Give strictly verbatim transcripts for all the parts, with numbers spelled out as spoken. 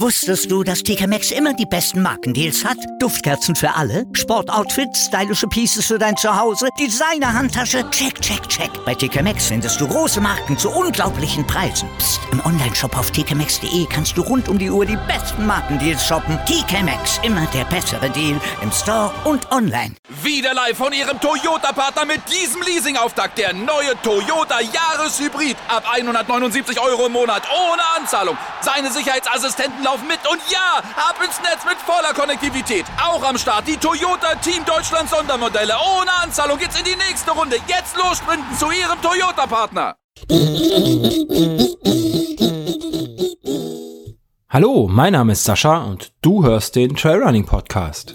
Wusstest du, dass T K Maxx immer die besten Markendeals hat? Duftkerzen für alle, Sportoutfits, stylische Pieces für dein Zuhause, Designer-Handtasche, check, check, check. Bei T K Maxx findest du große Marken zu unglaublichen Preisen. Psst. Im Onlineshop auf t k maxx punkt d e kannst du rund um die Uhr die besten Markendeals shoppen. T K Maxx, immer der bessere Deal im Store und online. Wieder live von Ihrem Toyota-Partner mit diesem Leasing-Auftakt. Der neue Toyota Jahreshybrid. Ab hundertneunundsiebzig Euro im Monat ohne Anzahlung. Seine Sicherheitsassistenten laufen mit und ja, ab ins Netz mit voller Konnektivität. Auch am Start die Toyota Team Deutschland Sondermodelle. Ohne Anzahlung geht's in die nächste Runde. Jetzt los sprinten zu Ihrem Toyota-Partner. Hallo, mein Name ist Sascha und du hörst den Trailrunning Podcast.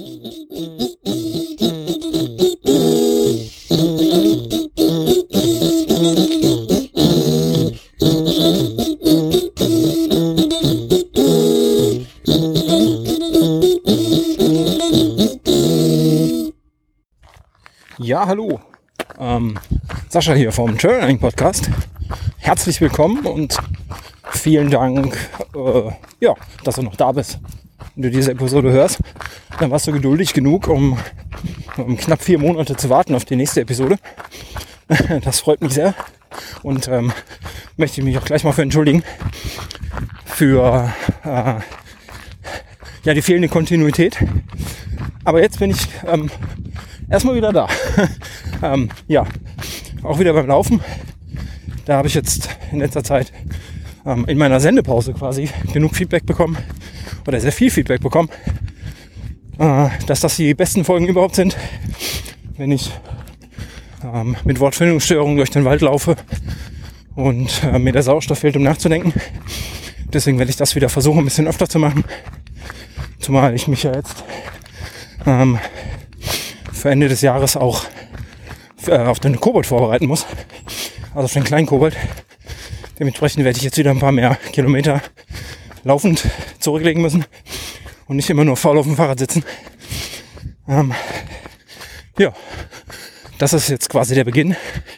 Ja, hallo. Ähm, Sascha hier vom Trailrunning Podcast. Herzlich willkommen und vielen Dank, äh, ja, dass du noch da bist. Wenn du diese Episode hörst, dann warst du geduldig genug, um, um knapp vier Monate zu warten auf die nächste Episode. Das freut mich sehr und ähm, möchte ich mich auch gleich mal für entschuldigen für äh, ja, die fehlende Kontinuität. Aber jetzt bin ich ähm, erstmal wieder da. ähm, ja, auch wieder beim Laufen. Da habe ich jetzt in letzter Zeit ähm, in meiner Sendepause quasi genug Feedback bekommen oder sehr viel Feedback bekommen, äh, dass das die besten Folgen überhaupt sind, wenn ich ähm, mit Wortfindungsstörungen durch den Wald laufe und äh, mir der Sauerstoff fehlt, um nachzudenken. Deswegen werde ich das wieder versuchen, ein bisschen öfter zu machen. Zumal ich mich ja jetzt ähm, für Ende des Jahres auch äh, auf den Kobold vorbereiten muss. Also auf den kleinen Kobold. Dementsprechend werde ich jetzt wieder ein paar mehr Kilometer laufend zurücklegen müssen und nicht immer nur faul auf dem Fahrrad sitzen. Ähm, ja, das ist jetzt quasi der Beginn.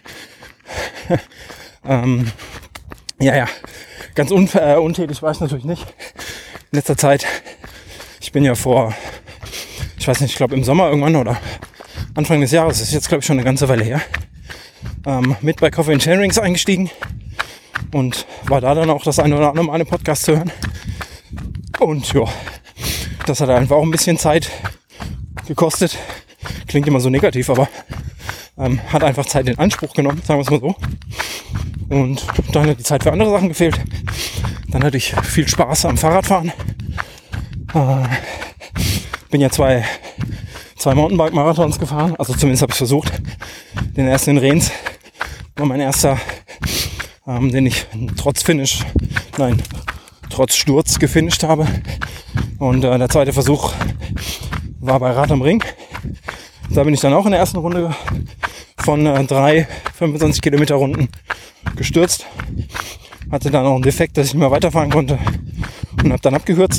ähm, ja, ja, ganz un- äh, untätig war ich natürlich nicht. In letzter Zeit, ich bin ja vor, ich weiß nicht, ich glaube im Sommer irgendwann oder Anfang des Jahres, das ist jetzt glaube ich schon eine ganze Weile her, ähm, mit bei Coffee and Chainrings eingestiegen und war da dann auch das eine oder andere Mal einen Podcast zu hören. Und ja, das hat einfach auch ein bisschen Zeit gekostet. Klingt immer so negativ, aber ähm, hat einfach Zeit in Anspruch genommen, sagen wir es mal so. Und dann hat die Zeit für andere Sachen gefehlt. Dann hatte ich viel Spaß am Fahrradfahren. Äh, bin ja zwei, zwei Mountainbike-Marathons gefahren, also zumindest habe ich versucht. Den ersten in Rehns war mein erster, ähm, den ich trotz Finish, nein, trotz Sturz gefinisht habe. Und äh, der zweite Versuch war bei Rad am Ring. Da bin ich dann auch in der ersten Runde von äh, drei fünfundzwanzig Kilometer Runden gestürzt. Hatte dann auch einen Defekt, dass ich nicht mehr weiterfahren konnte und habe dann abgekürzt.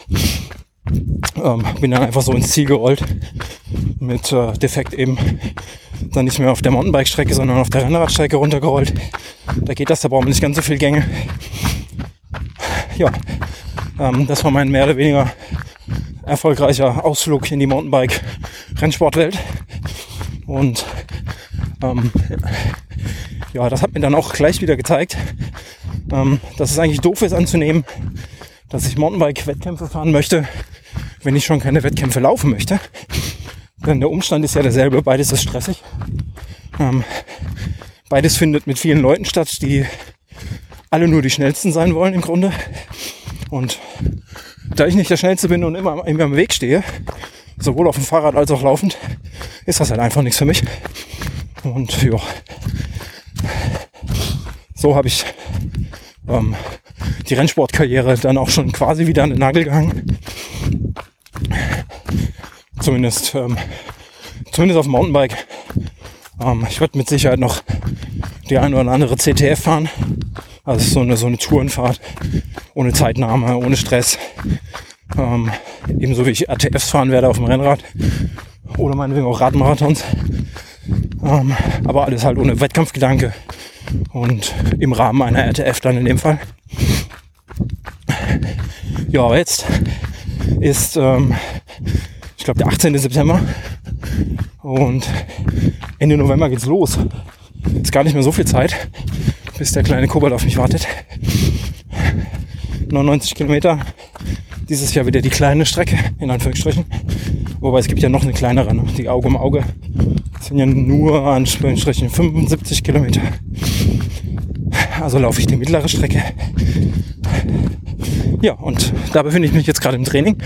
Ähm, bin dann einfach so ins Ziel gerollt. Mit äh, Defekt eben dann nicht mehr auf der Mountainbike-Strecke, sondern auf der Rennradstrecke runtergerollt. Da geht das, da braucht man nicht ganz so viel Gänge. Ja, ähm, das war mein mehr oder weniger erfolgreicher Ausflug in die Mountainbike-Rennsportwelt. Und ähm, ja, das hat mir dann auch gleich wieder gezeigt, ähm, dass es eigentlich doof ist anzunehmen, dass ich Mountainbike-Wettkämpfe fahren möchte, wenn ich schon keine Wettkämpfe laufen möchte. Denn der Umstand ist ja derselbe, beides ist stressig. Ähm, beides findet mit vielen Leuten statt, die alle nur die Schnellsten sein wollen im Grunde. Und da ich nicht der Schnellste bin und immer, immer am Weg stehe, sowohl auf dem Fahrrad als auch laufend, ist das halt einfach nichts für mich. Und ja, so habe ich ähm, die Rennsportkarriere dann auch schon quasi wieder an den Nagel gehangen. Zumindest, ähm, zumindest auf dem Mountainbike. Ähm, ich werde mit Sicherheit noch die eine oder andere C T F fahren. Also so eine, so eine Tourenfahrt ohne Zeitnahme, ohne Stress. Ähm, ebenso wie ich R T Fs fahren werde auf dem Rennrad oder meinetwegen auch Radmarathons. Ähm, aber alles halt ohne Wettkampfgedanke und im Rahmen einer R T F dann in dem Fall. Ja, aber jetzt ist, ähm, ich glaube, der achtzehnten September und Ende November geht's los. Ist gar nicht mehr so viel Zeit, bis der kleine Kobold auf mich wartet. neunundneunzig Kilometer. Dieses Jahr wieder die kleine Strecke, in Anführungsstrichen. Wobei es gibt ja noch eine kleinere, ne? Die Auge um Auge. Das sind ja nur Anführungsstrichen fünfundsiebzig Kilometer. Also laufe ich die mittlere Strecke. Ja, und da befinde ich mich jetzt gerade im Training.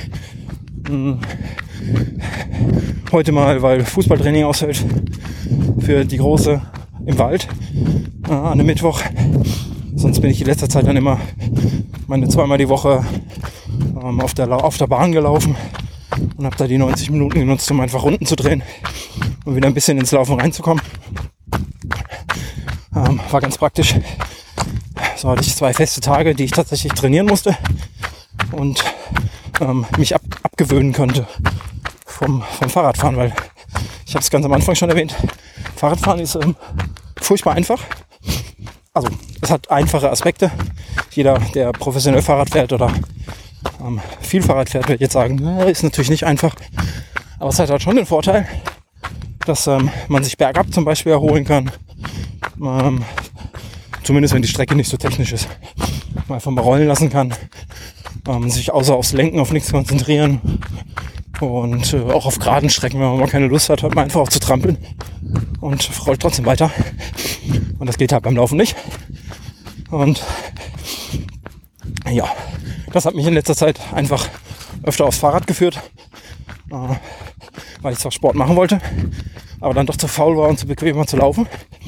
Heute mal, weil Fußballtraining ausfällt für die Große im Wald äh, an einem Mittwoch. Sonst bin ich in letzter Zeit dann immer meine zweimal die Woche ähm, auf, der, auf der Bahn gelaufen und habe da die neunzig Minuten genutzt, um einfach Runden zu drehen und wieder ein bisschen ins Laufen reinzukommen. Ähm, war ganz praktisch. So hatte ich zwei feste Tage, die ich tatsächlich trainieren musste und ähm, mich ab, abgewöhnen konnte vom, vom Fahrradfahren, weil ich habe es ganz am Anfang schon erwähnt, Fahrradfahren ist ähm, furchtbar einfach. Also es hat einfache Aspekte. Jeder, der professionell Fahrrad fährt oder ähm, viel Fahrrad fährt, wird jetzt sagen, na, ist natürlich nicht einfach. Aber es hat halt schon den Vorteil, dass ähm, man sich bergab zum Beispiel erholen kann. Ähm, zumindest wenn die Strecke nicht so technisch ist. Mal einfach mal rollen lassen kann. Ähm, sich außer aufs Lenken auf nichts konzentrieren. Und äh, auch auf geraden Strecken, wenn man mal keine Lust hat, hört man einfach auf zu trampeln. Und rollt trotzdem weiter. Und das geht halt beim Laufen nicht. Und ja, das hat mich in letzter Zeit einfach öfter aufs Fahrrad geführt. Äh, weil ich zwar Sport machen wollte, aber dann doch zu faul war und zu bequem war zu laufen.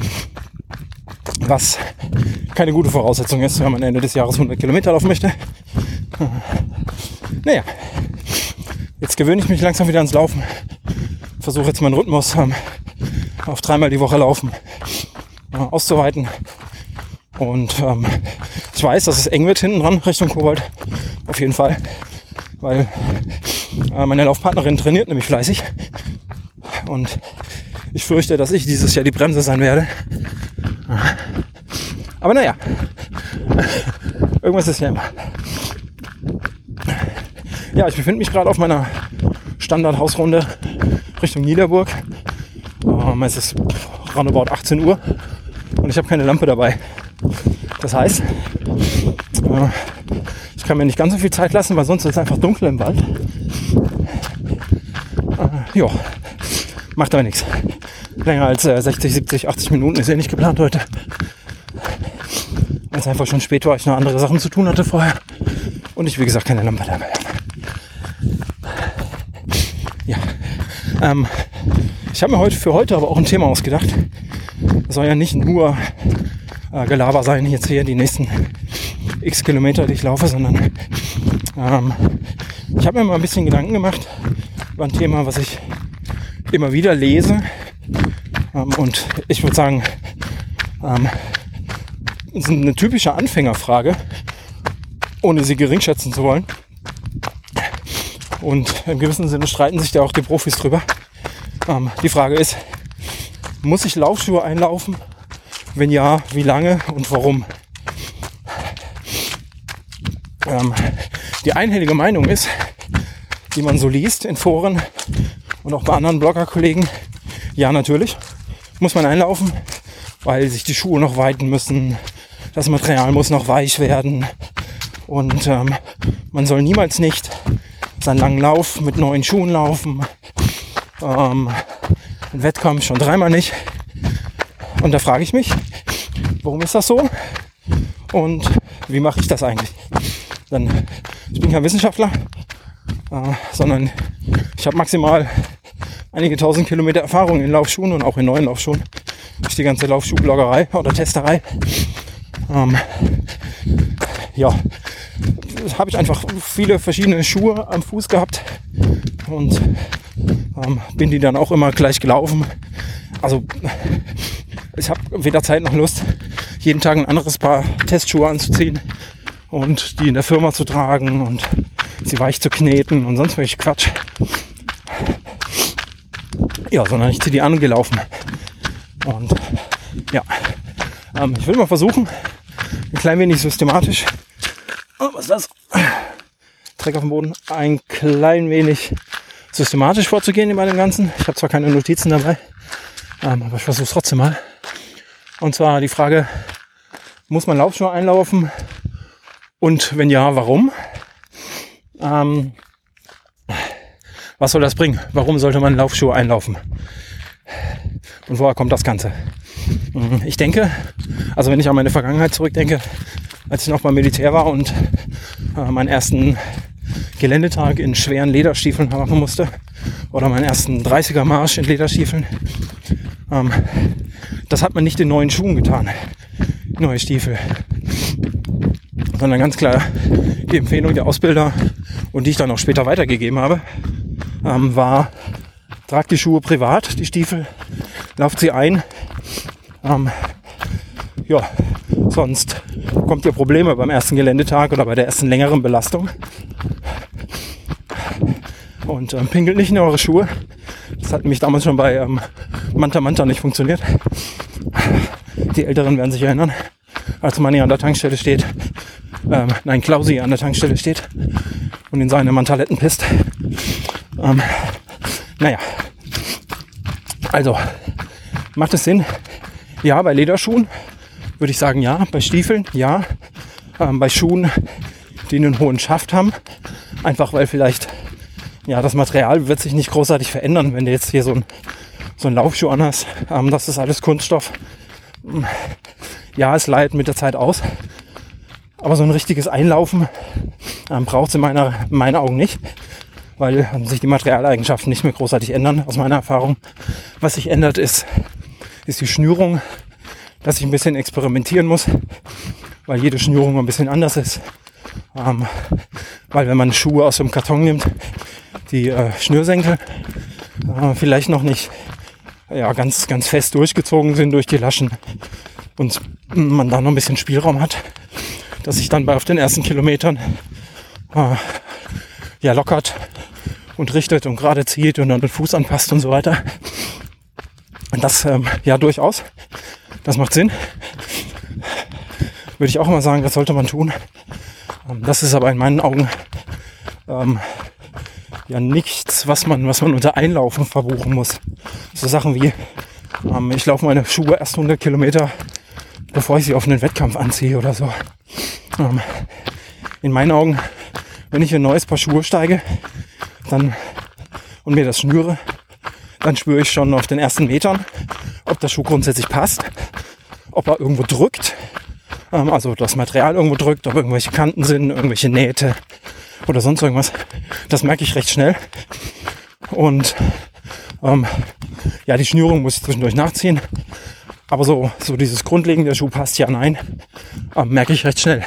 Was keine gute Voraussetzung ist, wenn man Ende des Jahres hundert Kilometer laufen möchte. Äh, naja, jetzt gewöhne ich mich langsam wieder ans Laufen. Versuche jetzt meinen Rhythmus ähm, auf dreimal die Woche laufen äh, auszuweiten. Und ähm, ich weiß, dass es eng wird hinten dran Richtung Kobold. Auf jeden Fall. Weil äh, meine Laufpartnerin trainiert nämlich fleißig. Und ich fürchte, dass ich dieses Jahr die Bremse sein werde. Aber naja, irgendwas ist ja immer. Ja, ich befinde mich gerade auf meiner Standardhausrunde Richtung Niederburg. Ähm, es ist roundabout achtzehn Uhr und ich habe keine Lampe dabei. Das heißt, äh, ich kann mir nicht ganz so viel Zeit lassen, weil sonst ist es einfach dunkel im Wald. Äh, ja, macht aber nichts. Länger als äh, sechzig, siebzig, achtzig Minuten ist ja nicht geplant heute. Weil es einfach schon spät war, ich noch andere Sachen zu tun hatte vorher. Und ich, wie gesagt, keine Lampe dabei habe. Ja, ähm, ich habe mir heute für heute aber auch ein Thema ausgedacht. Es soll ja nicht nur äh, Gelaber sein, jetzt hier die nächsten x Kilometer, die ich laufe, sondern ähm, ich habe mir mal ein bisschen Gedanken gemacht über ein Thema, was ich immer wieder lese. Ähm, und ich würde sagen, ähm, es ist eine typische Anfängerfrage, ohne sie geringschätzen zu wollen. Und im gewissen Sinne streiten sich da auch die Profis drüber. Ähm, die Frage ist, muss ich Laufschuhe einlaufen? Wenn ja, wie lange und warum? Ähm, die einhellige Meinung ist, die man so liest in Foren und auch bei anderen Bloggerkollegen, ja, natürlich muss man einlaufen, weil sich die Schuhe noch weiten müssen, das Material muss noch weich werden und ähm, man soll niemals nicht seinen langen Lauf mit neuen Schuhen laufen. Ähm, ein Wettkampf schon dreimal nicht. Und da frage ich mich, warum ist das so? Und wie mache ich das eigentlich? Denn ich bin kein Wissenschaftler, äh, sondern ich habe maximal einige tausend Kilometer Erfahrung in Laufschuhen und auch in neuen Laufschuhen. Durch die ganze Laufschuhbloggerei oder Testerei. Ähm, ja, habe ich einfach viele verschiedene Schuhe am Fuß gehabt und ähm, bin die dann auch immer gleich gelaufen. Also ich habe weder Zeit noch Lust, jeden Tag ein anderes Paar Testschuhe anzuziehen und die in der Firma zu tragen und sie weich zu kneten und sonst welche Quatsch. Ja, sondern ich ziehe die an und gelaufen. Und ja, ähm, ich will mal versuchen, ein klein wenig systematisch, oh, was ist das? Dreck auf dem Boden, ein klein wenig systematisch vorzugehen bei dem Ganzen. Ich habe zwar keine Notizen dabei, ähm, aber ich versuche es trotzdem mal. Und zwar die Frage, muss man Laufschuhe einlaufen? Und wenn ja, warum? Ähm, was soll das bringen? Warum sollte man Laufschuhe einlaufen? Und woher kommt das Ganze? Ich denke, also wenn ich an meine Vergangenheit zurückdenke, als ich noch beim Militär war und äh, meinen ersten Geländetag in schweren Lederstiefeln machen musste oder meinen ersten dreißiger Marsch in Lederstiefeln, ähm, das hat man nicht in neuen Schuhen getan, neue Stiefel, sondern ganz klar die Empfehlung der Ausbilder und die ich dann auch später weitergegeben habe, ähm, war, tragt die Schuhe privat, die Stiefel, lauft sie ein, ähm, ja, sonst bekommt ihr Probleme beim ersten Geländetag oder bei der ersten längeren Belastung. Und ähm, pinkelt nicht in eure Schuhe. Das hat nämlich damals schon bei ähm, Manta Manta nicht funktioniert. Die Älteren werden sich erinnern, als Manni an der Tankstelle steht, ähm, nein, Klausi an der Tankstelle steht und in seine Mantaletten pisst. Ähm, naja, also, macht es Sinn? Ja, bei Lederschuhen würde ich sagen ja, bei Stiefeln ja, ähm, bei Schuhen, die einen hohen Schaft haben, einfach weil vielleicht, ja, das Material wird sich nicht großartig verändern, wenn du jetzt hier so ein, so ein Laufschuh anhast, ähm, das ist alles Kunststoff. Ja, es leidet mit der Zeit aus, aber so ein richtiges Einlaufen ähm, braucht es in meiner, in meinen Augen nicht, weil ähm, sich die Materialeigenschaften nicht mehr großartig ändern, aus meiner Erfahrung. Was sich ändert, ist, ist die Schnürung, dass ich ein bisschen experimentieren muss, weil jede Schnürung ein bisschen anders ist. Ähm, weil wenn man Schuhe aus dem Karton nimmt, die äh, Schnürsenkel äh, vielleicht noch nicht ja, ganz, ganz fest durchgezogen sind durch die Laschen und man da noch ein bisschen Spielraum hat, dass sich dann bei auf den ersten Kilometern äh, ja, lockert und richtet und gerade zieht und dann den Fuß anpasst und so weiter. Und das ähm, ja durchaus. Das macht Sinn. Würde ich auch mal sagen, das sollte man tun. Ähm, das ist aber in meinen Augen ähm, ja nichts, was man, was man unter Einlaufen verbuchen muss. So Sachen wie, ähm, ich laufe meine Schuhe erst hundert Kilometer, bevor ich sie auf einen Wettkampf anziehe oder so. Ähm, in meinen Augen, wenn ich in ein neues Paar Schuhe steige dann, und mir das schnüre, dann spüre ich schon auf den ersten Metern, ob der Schuh grundsätzlich passt, ob er irgendwo drückt, ähm, also das Material irgendwo drückt, ob irgendwelche Kanten sind, irgendwelche Nähte oder sonst irgendwas. Das merke ich recht schnell. Und ähm, ja, die Schnürung muss ich zwischendurch nachziehen. Aber so, so dieses Grundlegende, der Schuh passt, ja, nein, ähm, merke ich recht schnell.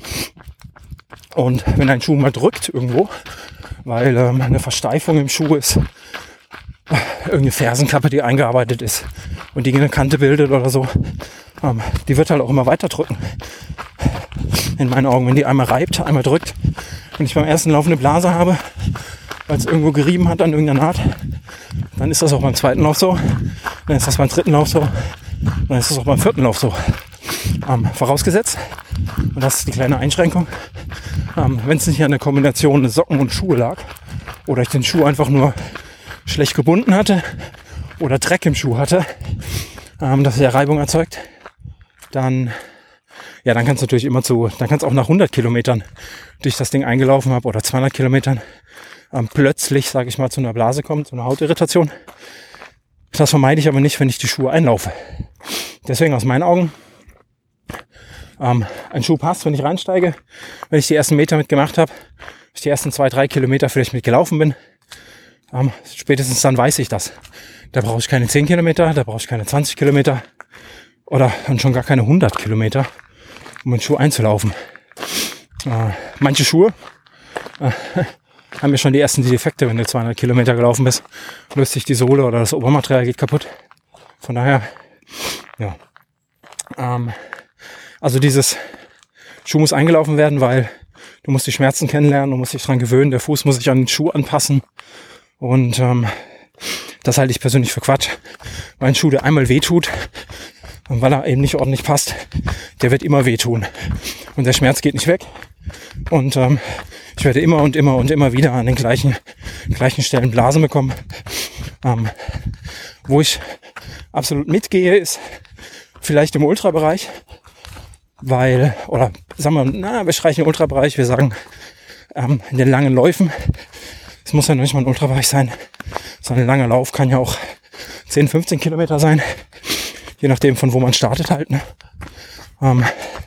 Und wenn ein Schuh mal drückt irgendwo, weil ähm, eine Versteifung im Schuh ist, irgendeine Fersenklappe, die eingearbeitet ist und die eine Kante bildet oder so, ähm, die wird halt auch immer weiter drücken. In meinen Augen, wenn die einmal reibt, einmal drückt, wenn ich beim ersten Lauf eine Blase habe, weil es irgendwo gerieben hat an irgendeiner Naht, dann ist das auch beim zweiten Lauf so, dann ist das beim dritten Lauf so, dann ist das auch beim vierten Lauf so. Ähm, vorausgesetzt, und das ist die kleine Einschränkung, ähm, wenn es nicht an der Kombination Socken und Schuhe lag oder ich den Schuh einfach nur schlecht gebunden hatte oder Dreck im Schuh hatte, ähm, dass er Reibung erzeugt, dann ja, dann kannst du natürlich immer zu, dann kannst du auch nach hundert Kilometern, die ich das Ding eingelaufen habe, oder zweihundert Kilometern, ähm, plötzlich, sage ich mal, zu einer Blase kommt, zu einer Hautirritation. Das vermeide ich aber nicht, wenn ich die Schuhe einlaufe. Deswegen aus meinen Augen, ähm, ein Schuh passt, wenn ich reinsteige, wenn ich die ersten Meter mitgemacht habe, wenn ich die ersten zwei, drei Kilometer vielleicht mitgelaufen bin, ähm, spätestens dann weiß ich das. Da brauche ich keine zehn Kilometer, da brauche ich keine zwanzig Kilometer oder dann schon gar keine hundert Kilometer, um einen Schuh einzulaufen. Äh, manche Schuhe äh, haben ja schon die ersten Defekte, wenn du zweihundert Kilometer gelaufen bist, löst sich die Sohle oder das Obermaterial geht kaputt. Von daher, ja. Ähm, also dieses Schuh muss eingelaufen werden, weil du musst die Schmerzen kennenlernen, du musst dich dran gewöhnen, der Fuß muss sich an den Schuh anpassen. Und ähm, das halte ich persönlich für Quatsch. Weil ein Schuh, der einmal wehtut, und weil er eben nicht ordentlich passt, der wird immer wehtun. Und der Schmerz geht nicht weg. Und ähm, Ich werde immer und immer und immer wieder an den gleichen, gleichen Stellen Blasen bekommen. Ähm, wo ich absolut mitgehe, ist vielleicht im Ultrabereich, weil, oder sagen wir, na, wir streichen den Ultrabereich, wir sagen ähm, in den langen Läufen, es muss ja noch nicht mal ein Ultrabereich sein, sondern ein langer Lauf kann ja auch zehn, fünfzehn Kilometer sein, je nachdem von wo man startet halt. Ne? Ähm,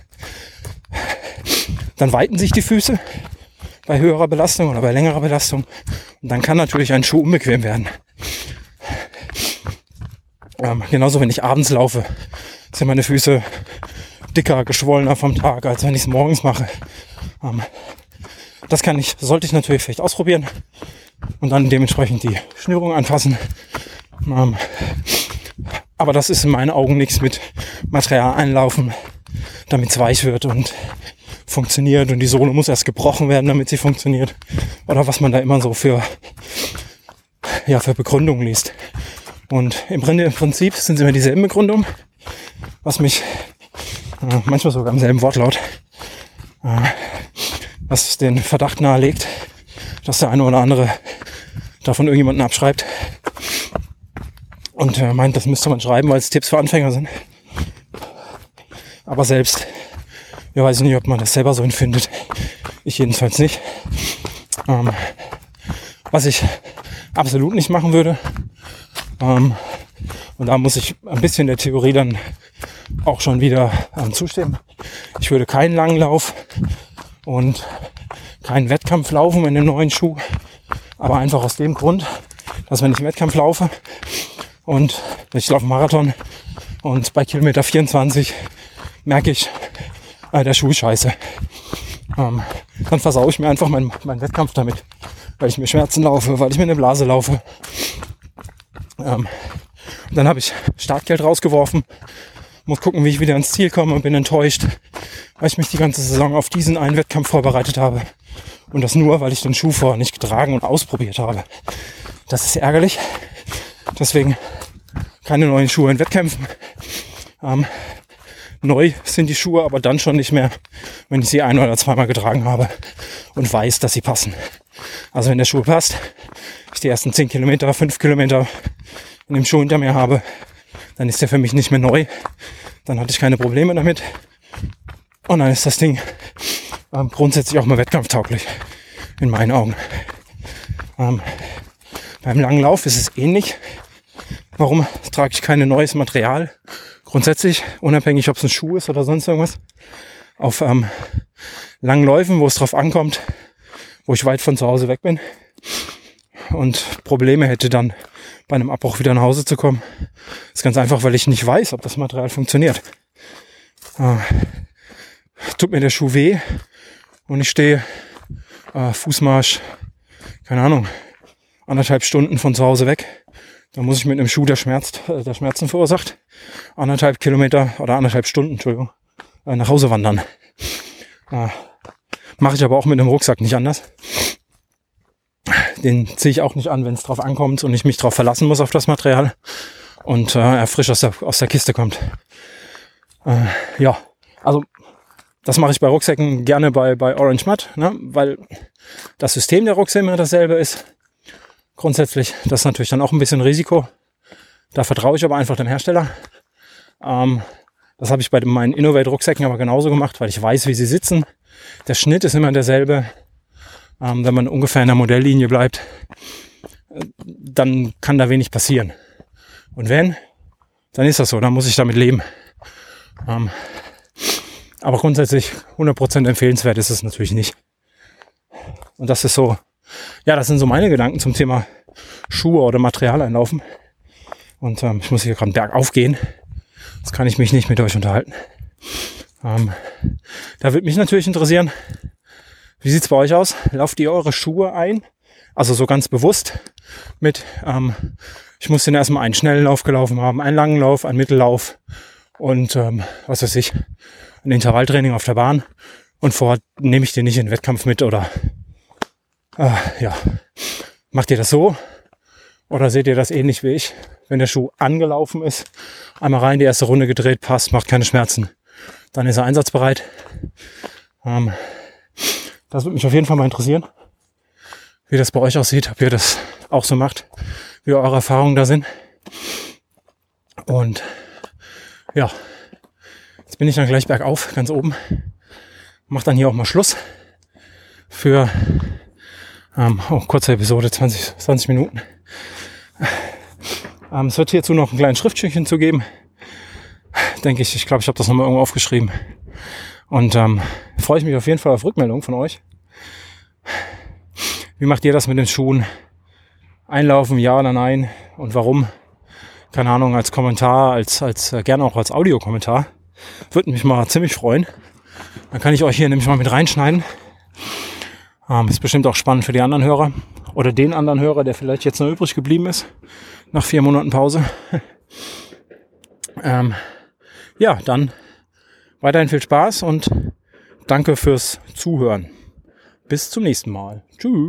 dann weiten sich die Füße bei höherer Belastung oder bei längerer Belastung und dann kann natürlich ein Schuh unbequem werden. Ähm, genauso, wenn ich abends laufe, sind meine Füße dicker, geschwollener vom Tag, als wenn ich es morgens mache. Ähm, das kann ich, sollte ich natürlich vielleicht ausprobieren und dann dementsprechend die Schnürung anpassen. Ähm, aber das ist in meinen Augen nichts mit Material einlaufen, damit es weich wird und funktioniert und die Sohle muss erst gebrochen werden, damit sie funktioniert. Oder was man da immer so für, ja, für Begründungen liest. Und im Prinzip sind es immer dieselben Begründungen, was mich äh, manchmal sogar im selben Wortlaut, äh, was den Verdacht nahelegt, dass der eine oder andere davon irgendjemanden abschreibt und äh, meint, das müsste man schreiben, weil es Tipps für Anfänger sind. Aber selbst, ja, weiß ich nicht, ob man das selber so empfindet. Ich jedenfalls nicht. Ähm, was ich absolut nicht machen würde, ähm, und da muss ich ein bisschen der Theorie dann auch schon wieder ähm, zustimmen. Ich würde keinen langen Lauf und keinen Wettkampf laufen in dem neuen Schuh, aber einfach aus dem Grund, dass wenn ich einen Wettkampf laufe und ich laufe einen Marathon und bei Kilometer vierundzwanzig merke ich, äh, der Schuh ist scheiße. Ähm, dann versaue ich mir einfach meinen, meinen Wettkampf damit, weil ich mir Schmerzen laufe, weil ich mir eine Blase laufe. Ähm, dann habe ich Startgeld rausgeworfen, muss gucken, wie ich wieder ins Ziel komme und bin enttäuscht, weil ich mich die ganze Saison auf diesen einen Wettkampf vorbereitet habe. Und das nur, weil ich den Schuh vorher nicht getragen und ausprobiert habe. Das ist ärgerlich. Deswegen keine neuen Schuhe in Wettkämpfen. Ähm, neu sind die Schuhe, aber dann schon nicht mehr, wenn ich sie ein- oder zweimal getragen habe und weiß, dass sie passen. Also wenn der Schuh passt, ich die ersten zehn Kilometer, fünf Kilometer in dem Schuh hinter mir habe, dann ist der für mich nicht mehr neu. Dann hatte ich keine Probleme damit. Und dann ist das Ding ähm, grundsätzlich auch mal wettkampftauglich, in meinen Augen. Ähm, beim langen Lauf ist es ähnlich. Warum trage ich kein neues Material? Grundsätzlich, unabhängig ob es ein Schuh ist oder sonst irgendwas. Auf ähm, langen Läufen, wo es drauf ankommt, wo ich weit von zu Hause weg bin und Probleme hätte dann bei einem Abbruch wieder nach Hause zu kommen. Das ist ganz einfach, weil ich nicht weiß, ob das Material funktioniert. Äh, tut mir der Schuh weh und ich stehe äh, Fußmarsch, keine Ahnung, anderthalb Stunden von zu Hause weg. Dann muss ich mit einem Schuh, der schmerzt, äh, der Schmerzen verursacht, anderthalb Kilometer oder anderthalb Stunden, Entschuldigung, äh, nach Hause wandern. Äh, mache ich aber auch mit einem Rucksack nicht anders. Den ziehe ich auch nicht an, wenn es drauf ankommt und ich mich drauf verlassen muss auf das Material und äh, er frisch aus der, aus der Kiste kommt. Äh, ja, also das mache ich bei Rucksäcken gerne bei, bei Orange Mud, ne? Weil das System der Rucksäcke immer dasselbe ist. Grundsätzlich, das ist natürlich dann auch ein bisschen Risiko. Da vertraue ich aber einfach dem Hersteller. Ähm, das habe ich bei meinen Innovate-Rucksäcken aber genauso gemacht, weil ich weiß, wie sie sitzen. Der Schnitt ist immer derselbe. Ähm, wenn man ungefähr in der Modelllinie bleibt, dann kann da wenig passieren. Und wenn, dann ist das so, dann muss ich damit leben. Ähm, aber grundsätzlich hundert Prozent empfehlenswert ist es natürlich nicht. Und das ist so, ja, das sind so meine Gedanken zum Thema Schuhe oder Material einlaufen. Und ähm, ich muss hier gerade einen Berg aufgehen. Jetzt kann ich mich nicht mit euch unterhalten. Ähm, da würde mich natürlich interessieren, wie sieht's bei euch aus? Lauft ihr eure Schuhe ein? Also so ganz bewusst mit, ähm, ich muss den erstmal einen schnellen Lauf gelaufen haben, einen langen Lauf, einen Mittellauf und ähm, was weiß ich, ein Intervalltraining auf der Bahn. Und vorher nehme ich den nicht in den Wettkampf mit oder äh, ja, macht ihr das so? Oder seht ihr das ähnlich wie ich? Wenn der Schuh angelaufen ist, einmal rein, die erste Runde gedreht, passt, macht keine Schmerzen. Dann ist er einsatzbereit. Ähm, Das würde mich auf jeden Fall mal interessieren, wie das bei euch aussieht, ob ihr das auch so macht, wie eure Erfahrungen da sind. Und ja, jetzt bin ich dann gleich bergauf, ganz oben. Mach dann hier auch mal Schluss für ähm, oh, kurze Episode, zwanzig, zwanzig Minuten. Ähm, es wird hierzu noch ein kleines Schriftstückchen zu geben. Denke ich, ich glaube, ich habe das nochmal irgendwo aufgeschrieben. Und ähm, freue ich mich auf jeden Fall auf Rückmeldungen von euch. Wie macht ihr das mit den Schuhen? Einlaufen, ja oder nein? Und warum? Keine Ahnung, als Kommentar, als, als äh, gerne auch als Audiokommentar. Würde mich mal ziemlich freuen. Dann kann ich euch hier nämlich mal mit reinschneiden. Ähm, ist bestimmt auch spannend für die anderen Hörer. Oder den anderen Hörer, der vielleicht jetzt noch übrig geblieben ist. Nach vier Monaten Pause. ähm, ja, dann weiterhin viel Spaß und danke fürs Zuhören. Bis zum nächsten Mal. Tschüss.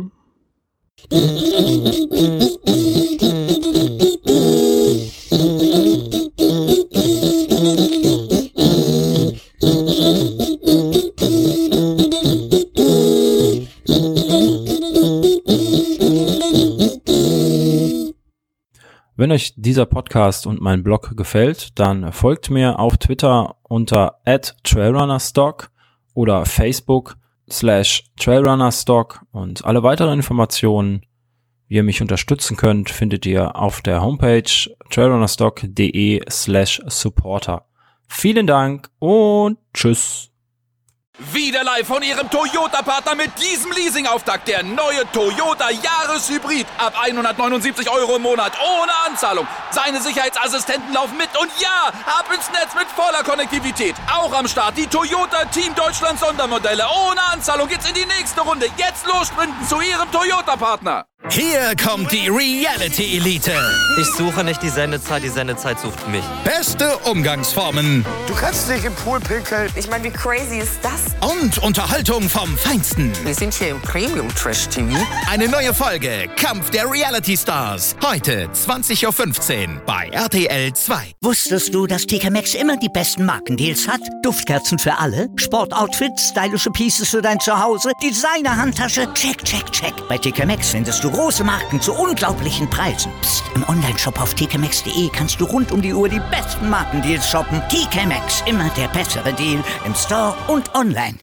Wenn euch dieser Podcast und mein Blog gefällt, dann folgt mir auf Twitter unter at trailrunnerstock oder Facebook slash trailrunnerstock und alle weiteren Informationen, wie ihr mich unterstützen könnt, findet ihr auf der Homepage trailrunnerstock.de slash supporter. Vielen Dank und tschüss. Wieder live von Ihrem Toyota-Partner mit diesem Leasing-Auftakt. Der neue Toyota Jahreshybrid. Ab hundertneunundsiebzig Euro im Monat. Ohne Anzahlung. Seine Sicherheitsassistenten laufen mit. Und ja, ab ins Netz mit voller Konnektivität. Auch am Start die Toyota Team Deutschland Sondermodelle. Ohne Anzahlung geht's in die nächste Runde. Jetzt los sprinten zu Ihrem Toyota-Partner. Hier kommt die Reality-Elite. Ich suche nicht die Sendezeit, die Sendezeit sucht mich. Beste Umgangsformen. Du kannst nicht im Pool pinkeln. Ich meine, wie crazy ist das? Und Unterhaltung vom Feinsten. Wir sind hier im Premium-Trash-T V. Eine neue Folge Kampf der Reality-Stars. Heute zwanzig Uhr fünfzehn bei R T L zwei. Wusstest du, dass T K Maxx immer die besten Markendeals hat? Duftkerzen für alle, Sportoutfits, stylische Pieces für dein Zuhause, Designer-Handtasche, check, check, check. Bei T K Maxx findest du große Marken zu unglaublichen Preisen. Psst. Im Onlineshop auf t k maxx punkt d e kannst du rund um die Uhr die besten Markendeals shoppen. T K Maxx, immer der bessere Deal im Store und online.